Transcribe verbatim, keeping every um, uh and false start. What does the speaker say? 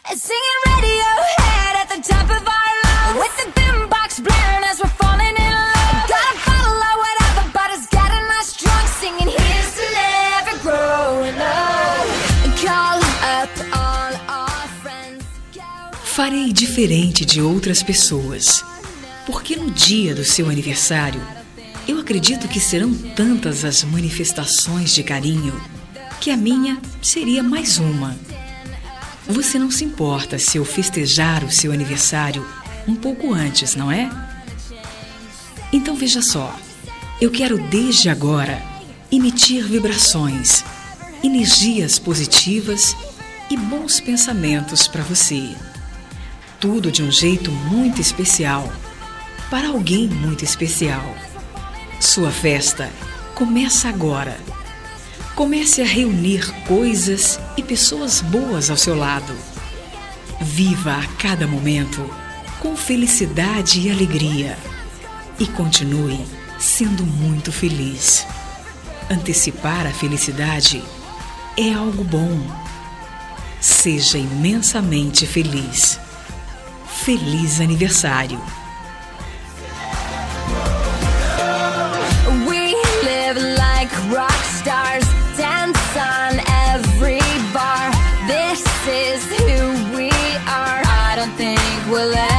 Singing Radiohead at the top of our lungs, with the boombox blaring as we're falling in love. Got a bottle or whatever, but it's getting us drunk. Singing here's to never growing up. Call up all our friends. Farei diferente de outras pessoas, porque no dia do seu aniversário, eu acredito que serão tantas as manifestações de carinho que a minha seria mais uma. Você não se importa se eu festejar o seu aniversário um pouco antes, não é? Então veja só, eu quero desde agora emitir vibrações, energias positivas e bons pensamentos para você. Tudo de um jeito muito especial, para alguém muito especial. Sua festa começa agora. Comece a reunir coisas e pessoas boas ao seu lado. Viva a cada momento com felicidade e alegria. E continue sendo muito feliz. Antecipar a felicidade é algo bom. Seja imensamente feliz. Feliz aniversário! We live like rock stars, dance on every bar. This is who we are. I don't think we'll ever